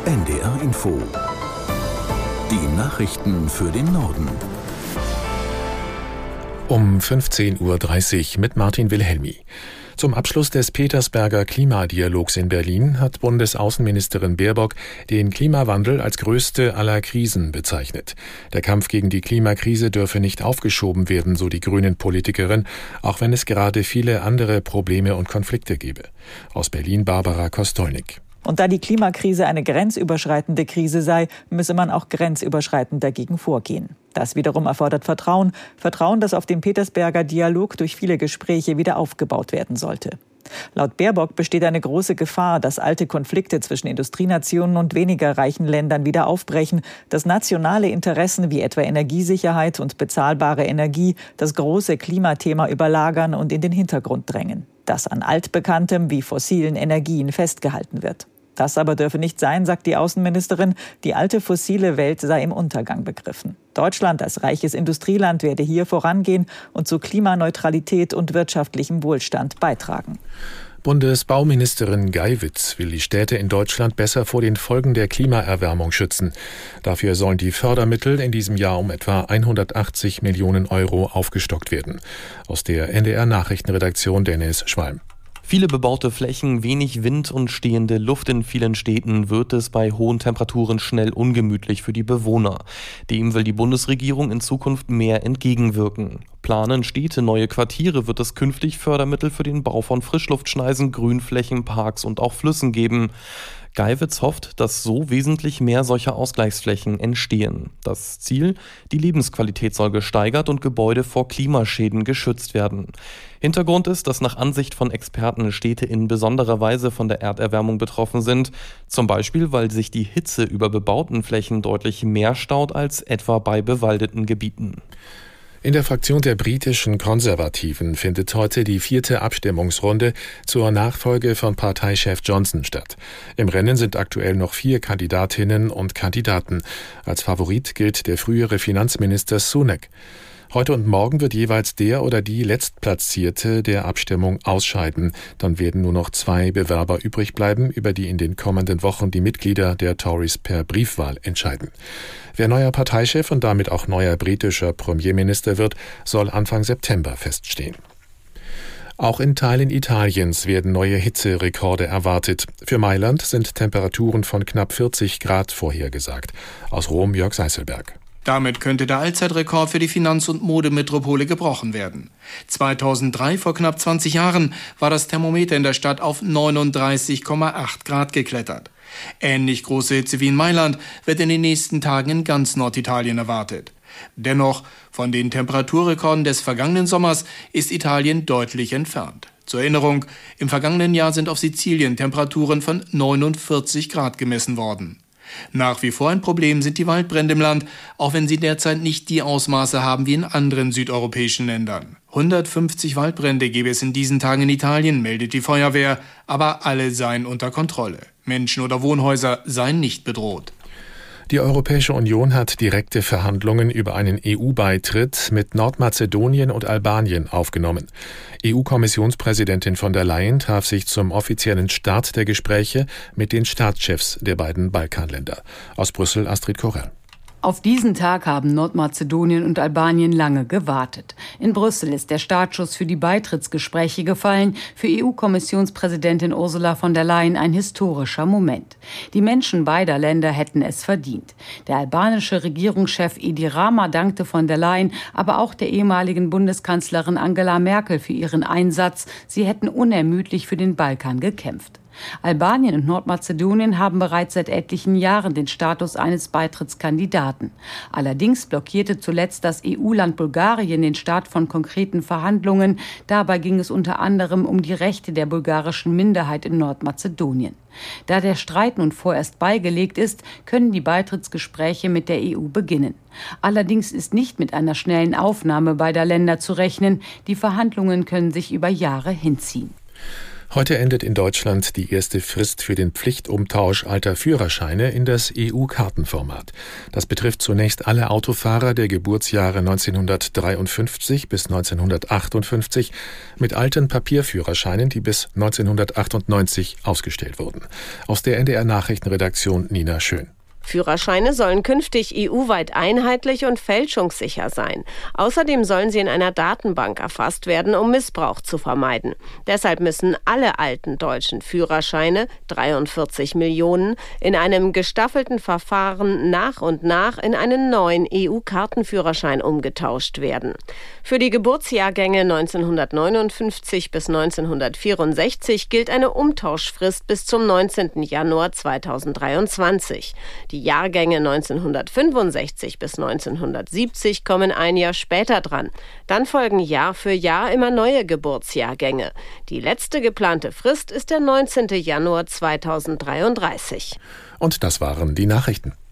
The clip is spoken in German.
NDR Info. Die Nachrichten für den Norden. Um 15.30 Uhr mit Martin Wilhelmi. Zum Abschluss des Petersberger Klimadialogs in Berlin hat Bundesaußenministerin Baerbock den Klimawandel als größte aller Krisen bezeichnet. Der Kampf gegen die Klimakrise dürfe nicht aufgeschoben werden, so die Grünen-Politikerin, auch wenn es gerade viele andere Probleme und Konflikte gebe. Aus Berlin Barbara Kostolnik. Und da die Klimakrise eine grenzüberschreitende Krise sei, müsse man auch grenzüberschreitend dagegen vorgehen. Das wiederum erfordert Vertrauen. Vertrauen, das auf dem Petersberger Dialog durch viele Gespräche wieder aufgebaut werden sollte. Laut Baerbock besteht eine große Gefahr, dass alte Konflikte zwischen Industrienationen und weniger reichen Ländern wieder aufbrechen, dass nationale Interessen wie etwa Energiesicherheit und bezahlbare Energie das große Klimathema überlagern und in den Hintergrund drängen, dass an altbekanntem wie fossilen Energien festgehalten wird. Das aber dürfe nicht sein, sagt die Außenministerin. Die alte fossile Welt sei im Untergang begriffen. Deutschland als reiches Industrieland werde hier vorangehen und zu Klimaneutralität und wirtschaftlichem Wohlstand beitragen. Bundesbauministerin Geiwitz will die Städte in Deutschland besser vor den Folgen der Klimaerwärmung schützen. Dafür sollen die Fördermittel in diesem Jahr um etwa 180 Millionen Euro aufgestockt werden. Aus der NDR-Nachrichtenredaktion Dennis Schwalm. Viele bebaute Flächen, wenig Wind und stehende Luft in vielen Städten wird es bei hohen Temperaturen schnell ungemütlich für die Bewohner. Dem will die Bundesregierung in Zukunft mehr entgegenwirken. Planen Städte neue Quartiere, wird es künftig Fördermittel für den Bau von Frischluftschneisen, Grünflächen, Parks und auch Flüssen geben. Geiwitz hofft, dass so wesentlich mehr solcher Ausgleichsflächen entstehen. Das Ziel: die Lebensqualität soll gesteigert und Gebäude vor Klimaschäden geschützt werden. Hintergrund ist, dass nach Ansicht von Experten Städte in besonderer Weise von der Erderwärmung betroffen sind. Zum Beispiel, weil sich die Hitze über bebauten Flächen deutlich mehr staut als etwa bei bewaldeten Gebieten. In der Fraktion der britischen Konservativen findet heute die 4. Abstimmungsrunde zur Nachfolge von Parteichef Johnson statt. Im Rennen sind aktuell noch 4 Kandidatinnen und Kandidaten. Als Favorit gilt der frühere Finanzminister Sunak. Heute und morgen wird jeweils der oder die Letztplatzierte der Abstimmung ausscheiden. Dann werden nur noch 2 Bewerber übrig bleiben, über die in den kommenden Wochen die Mitglieder der Tories per Briefwahl entscheiden. Wer neuer Parteichef und damit auch neuer britischer Premierminister wird, soll Anfang September feststehen. Auch in Teilen Italiens werden neue Hitzerekorde erwartet. Für Mailand sind Temperaturen von knapp 40 Grad vorhergesagt. Aus Rom Jörg Seißelberg. Damit könnte der Allzeitrekord für die Finanz- und Modemetropole gebrochen werden. 2003, vor knapp 20 Jahren, war das Thermometer in der Stadt auf 39,8 Grad geklettert. Ähnlich große Hitze wie in Mailand wird in den nächsten Tagen in ganz Norditalien erwartet. Dennoch, von den Temperaturrekorden des vergangenen Sommers ist Italien deutlich entfernt. Zur Erinnerung, im vergangenen Jahr sind auf Sizilien Temperaturen von 49 Grad gemessen worden. Nach wie vor ein Problem sind die Waldbrände im Land, auch wenn sie derzeit nicht die Ausmaße haben wie in anderen südeuropäischen Ländern. 150 Waldbrände gäbe es in diesen Tagen in Italien, meldet die Feuerwehr, aber alle seien unter Kontrolle. Menschen oder Wohnhäuser seien nicht bedroht. Die Europäische Union hat direkte Verhandlungen über einen EU-Beitritt mit Nordmazedonien und Albanien aufgenommen. EU-Kommissionspräsidentin von der Leyen traf sich zum offiziellen Start der Gespräche mit den Staatschefs der beiden Balkanländer. Aus Brüssel Astrid Korell. Auf diesen Tag haben Nordmazedonien und Albanien lange gewartet. In Brüssel ist der Startschuss für die Beitrittsgespräche gefallen. Für EU-Kommissionspräsidentin Ursula von der Leyen ein historischer Moment. Die Menschen beider Länder hätten es verdient. Der albanische Regierungschef Edi Rama dankte von der Leyen, aber auch der ehemaligen Bundeskanzlerin Angela Merkel für ihren Einsatz. Sie hätten unermüdlich für den Balkan gekämpft. Albanien und Nordmazedonien haben bereits seit etlichen Jahren den Status eines Beitrittskandidaten. Allerdings blockierte zuletzt das EU-Land Bulgarien den Start von konkreten Verhandlungen. Dabei ging es unter anderem um die Rechte der bulgarischen Minderheit in Nordmazedonien. Da der Streit nun vorerst beigelegt ist, können die Beitrittsgespräche mit der EU beginnen. Allerdings ist nicht mit einer schnellen Aufnahme beider Länder zu rechnen. Die Verhandlungen können sich über Jahre hinziehen. Heute endet in Deutschland die erste Frist für den Pflichtumtausch alter Führerscheine in das EU-Kartenformat. Das betrifft zunächst alle Autofahrer der Geburtsjahre 1953 bis 1958 mit alten Papierführerscheinen, die bis 1998 ausgestellt wurden. Aus der NDR-Nachrichtenredaktion Nina Schön. Führerscheine sollen künftig EU-weit einheitlich und fälschungssicher sein. Außerdem sollen sie in einer Datenbank erfasst werden, um Missbrauch zu vermeiden. Deshalb müssen alle alten deutschen Führerscheine, 43 Millionen, in einem gestaffelten Verfahren nach und nach in einen neuen EU-Kartenführerschein umgetauscht werden. Für die Geburtsjahrgänge 1959 bis 1964 gilt eine Umtauschfrist bis zum 19. Januar 2023. Die Jahrgänge 1965 bis 1970 kommen ein Jahr später dran. Dann folgen Jahr für Jahr immer neue Geburtsjahrgänge. Die letzte geplante Frist ist der 19. Januar 2033. Und das waren die Nachrichten.